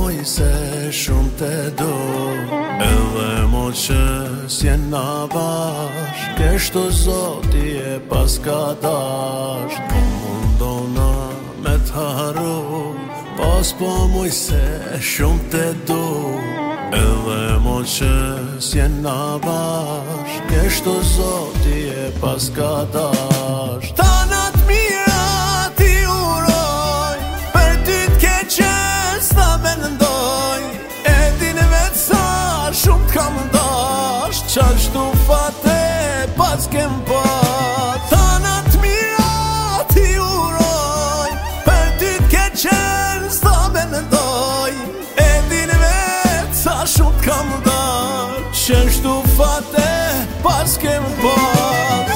muj se shumë të do, edhe mo që s'jena bash, kështu zoti e pas ka dash. Po mundona me t'haru, pas po muj se shumë të do, edhe mo që s'jena bash, kështu zoti e pas ka dash. Tanat mira ti uroj, për ty t'keqen s'ta mendoj, e din vetë sa shumë t'kam dash, qashtu fate pas kem pas. Tanat mira ti uroj, për ty t'keqen s'ta mendoj, e din vetë sa shumë t'kam dash, qashtu fate pas kem pas.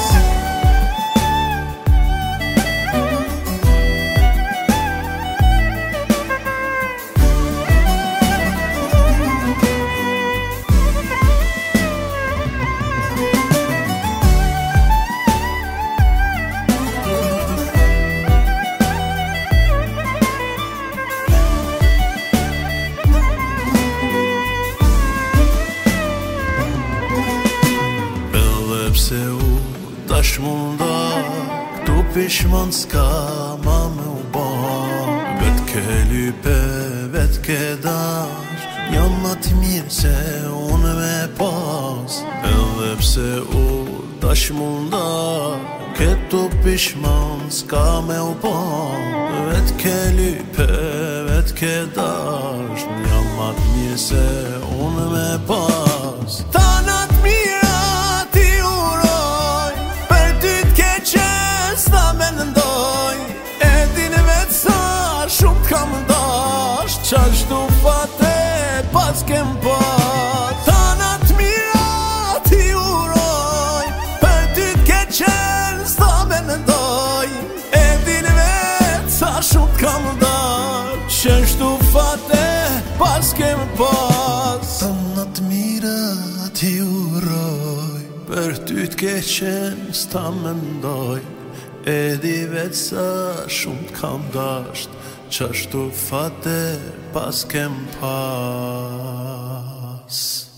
Pse u tash munda, këtu pishman s'ka ma me u ba, vet ke lype, vet ke dash, jam ma t'i mirë se unë me pas. Edhe pse u tash munda, këtu pishman s'ka me u ba, vet ke lype, vet ke dash, jam ma t'i mirë se unë me pas. Tanat mira ti uroj, për ty t'keqen s'ta mendoj, e din vetë sa shumë t'kam dash, qashtu fate pas kem pas. Tanat mira ti uroj, për ty t'keqen s'ta mendoj, e din vetë sa shumë t'kam dash, qashtu fate pas kem pas. Tanat mira ti uroj, për ty t'keqen s'ta mendoj, e di vetë sa shumë t'kam dasht, qashtu fate pas kem pas.